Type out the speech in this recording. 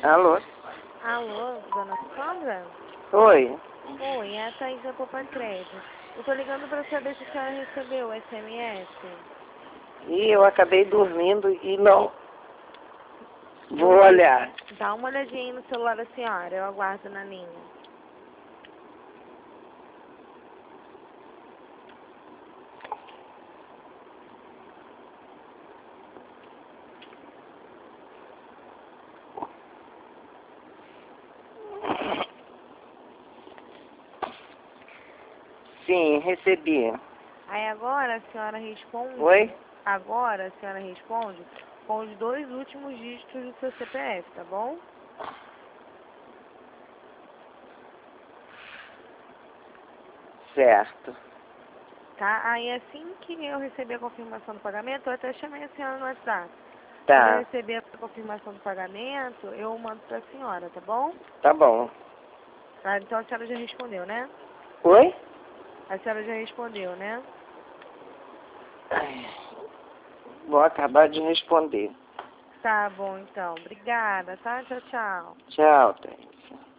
Alô? Alô, dona Sandra? Oi. Oi, é a Thaís da Poupa Crédito. Eu tô ligando pra saber se a senhora recebeu o SMS. E eu acabei dormindo e não vou Não vi. olhar. Dá uma olhadinha aí no celular da senhora, eu aguardo na linha. Sim, recebi. Aí agora a senhora responde. Oi? Agora a senhora responde com os 2 últimos dígitos do seu CPF, tá bom? Certo. Tá? Aí assim que eu receber a confirmação do pagamento, eu até chamei a senhora no WhatsApp. Quando eu Tá. receber a confirmação do pagamento, eu mando pra senhora, tá bom? Tá bom. Ah, então a senhora já respondeu, né? Oi? A senhora já respondeu, né? Ai, vou acabar de responder. Tá bom, então. Obrigada, tá? Tchau, tchau. Tchau, Thaís.